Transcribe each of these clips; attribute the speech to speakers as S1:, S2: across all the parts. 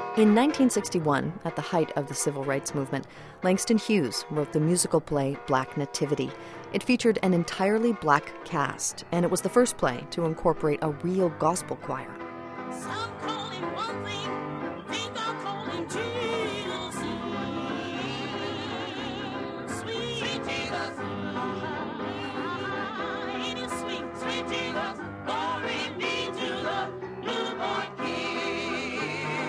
S1: In 1961, at the height of the civil rights movement, Langston Hughes wrote the musical play Black Nativity. It featured an entirely black cast, and it was the first play to incorporate a real gospel choir.
S2: Some call him one thing, think I'll call him Jesus. Sweet Jesus. It is sweet, sweet Jesus. Glory be to the newborn King.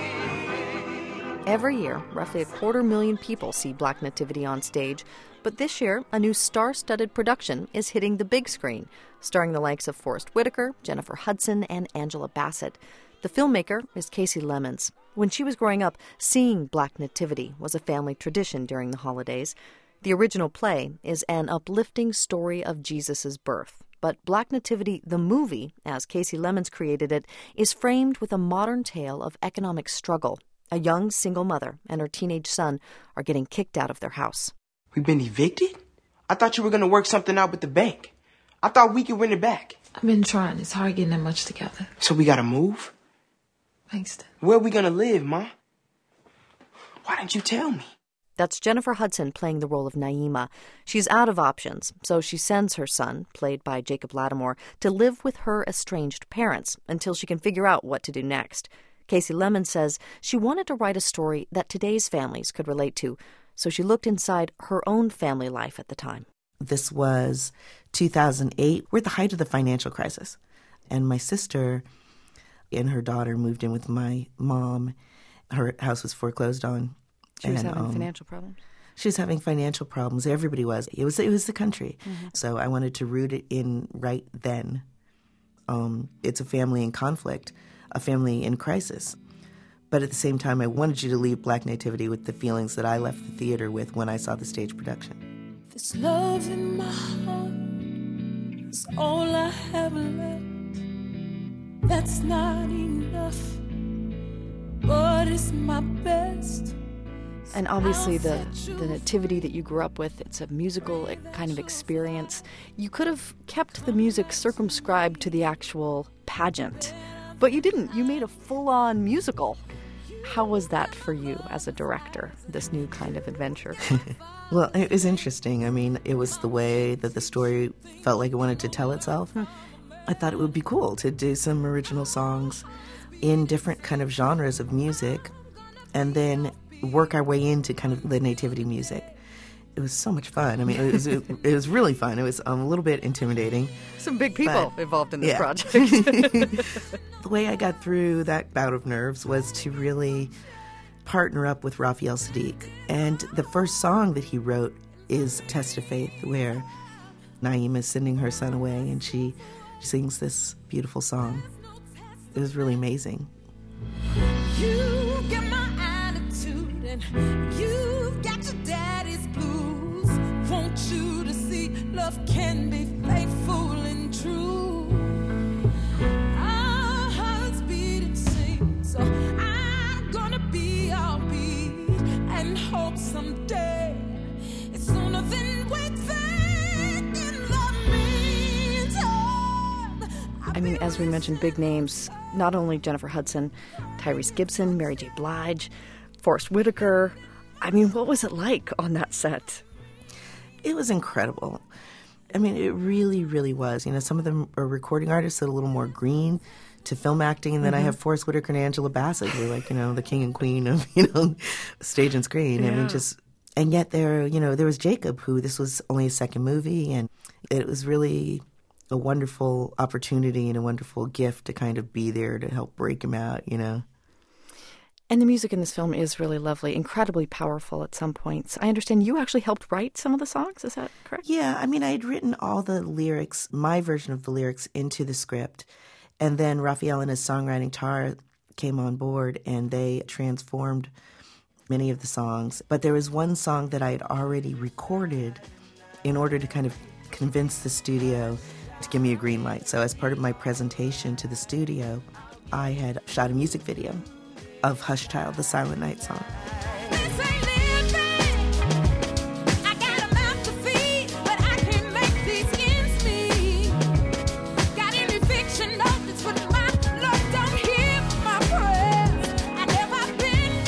S1: Every year, roughly 250,000 people see Black Nativity on stage, but this year, a new star-studded production is hitting the big screen, starring the likes of Forest Whitaker, Jennifer Hudson, and Angela Bassett. The filmmaker is Kasi Lemmons. When she was growing up, seeing Black Nativity was a family tradition during the holidays. The original play is an uplifting story of Jesus' birth. But Black Nativity, the movie, as Kasi Lemmons created it, is framed with a modern tale of economic struggle. A young single mother and her teenage son are getting kicked out of their house.
S3: We've been evicted? I thought you were going to work something out with the bank. I thought we could win it back.
S4: I've been trying. It's hard getting that much together.
S3: So we got to move?
S4: Langston.
S3: Where are we going to live, Ma? Why didn't you tell me?
S1: That's Jennifer Hudson playing the role of Naima. She's out of options, so she sends her son, played by Jacob Latimore, to live with her estranged parents until she can figure out what to do next. Kasi Lemmons says she wanted to write a story that today's families could relate to, so she looked inside her own family life at the time.
S5: This was 2008. We're at the height of the financial crisis. And my sister and her daughter moved in with my mom. Her house was foreclosed on.
S1: She was having financial problems?
S5: She was having financial problems. Everybody was. It was the country. Mm-hmm. So I wanted to root it in right then. It's a family in conflict, a family in crisis. But at the same time, I wanted you to leave Black Nativity with the feelings that I left the theater with when I saw the stage production.
S2: This love in my heart is all I have left. That's not enough, but it's my best.
S1: And obviously the nativity that you grew up with, it's a musical kind of experience. You could have kept the music circumscribed to the actual pageant, but you didn't. You made a full-on musical. How was that for you as a director, this new kind of adventure?
S5: Well, it was interesting. I mean, it was the way that the story felt like it wanted to tell itself. I thought it would be cool to do some original songs in different kind of genres of music and then work our way into kind of the nativity music. It was so much fun. I mean, it was really fun. It was a little bit intimidating.
S1: Some big people involved in this project.
S5: The way I got through that bout of nerves was to really partner up with Raphael Saadiq. And the first song that he wrote is Test of Faith, where Naima is sending her son away and she sings this beautiful song. It was really amazing.
S2: You get my attitude and you've got your daddy's blues. Want you to see love can be faithful and true. Our hearts beat and sing, so I'm gonna be our beat and hope someday it's sooner than we think in the meantime.
S1: I mean, as we mentioned, big names, not only Jennifer Hudson, Tyrese Gibson, Mary J. Blige, Forest Whitaker. I mean, what was it like on that set?
S5: It was incredible. I mean, it really, really was. You know, some of them are recording artists that are a little more green to film acting, and then I have Forest Whitaker and Angela Bassett, who are like, you know, the king and queen of, you know, stage and screen.
S1: Yeah.
S5: I mean, and yet there was Jacob, who this was only his second movie, and it was really a wonderful opportunity and a wonderful gift to kind of be there to help break him out, you know.
S1: And the music in this film is really lovely, incredibly powerful at some points. I understand you actually helped write some of the songs, is that correct?
S5: Yeah, I mean, I had written all the lyrics, my version of the lyrics, into the script. And then Raphael and his songwriting Tara came on board and they transformed many of the songs. But there was one song that I had already recorded in order to kind of convince the studio to give me a green light. So as part of my presentation to the studio, I had shot a music video of Hush Child, the Silent Night song.
S2: Got any fiction notice with my Lord, don't hear my prayers. I never been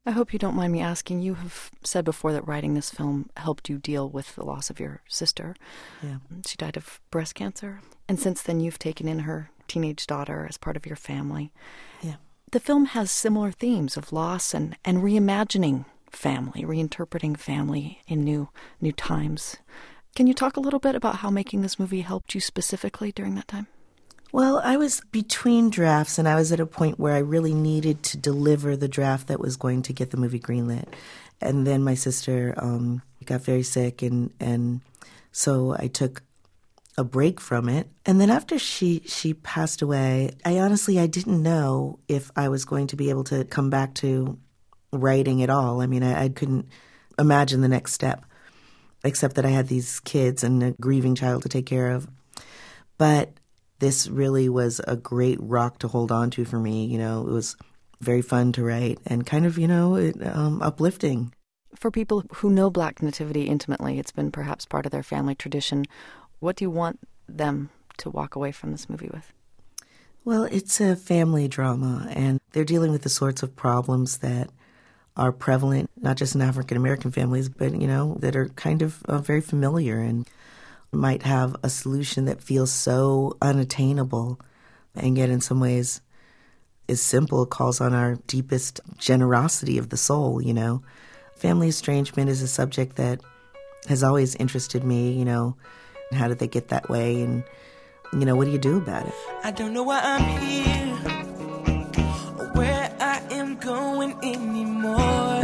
S1: I hope you don't mind me asking. You have said before that writing this film helped you deal with the loss of your sister.
S5: Yeah.
S1: She died of breast cancer. And since then, you've taken in her teenage daughter as part of your family.
S5: Yeah.
S1: The film has similar themes of loss and reimagining family, reinterpreting family in new times. Can you talk a little bit about how making this movie helped you specifically during that time?
S5: Well, I was between drafts, and I was at a point where I really needed to deliver the draft that was going to get the movie greenlit. And then my sister got very sick, and so I took a break from it. And then after she passed away, I didn't know if I was going to be able to come back to writing at all. I mean, I couldn't imagine the next step, except that I had these kids and a grieving child to take care of. But this really was a great rock to hold on to for me. You know, it was very fun to write and kind of, uplifting.
S1: For people who know Black Nativity intimately, it's been perhaps part of their family tradition. What do you want them to walk away from this movie with?
S5: Well, it's a family drama, and they're dealing with the sorts of problems that are prevalent, not just in African-American families, but, that are kind of very familiar and might have a solution that feels so unattainable and yet in some ways is simple, calls on our deepest generosity of the soul, Family estrangement is a subject that has always interested me, How did they get that way? And, what do you do about it?
S2: I don't know why I'm here or where I am going anymore.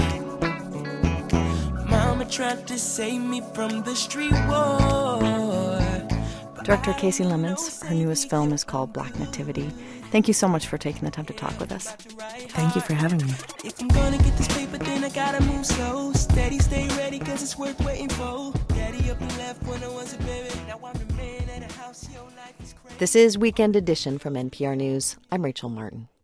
S2: Mama tried to save me from the street war.
S1: Director Kasi Lemmons, her newest film is called Black Nativity. Thank you so much for taking the time to talk with us.
S5: Thank you for having me.
S2: If I'm gonna get this paper, then I gotta move slow. Steady, stay ready, cause it's worth waiting for. Daddy up and left when I was a baby. Now I'm the man at the house, your life is crazy.
S1: This is Weekend Edition from NPR News. I'm Rachel Martin.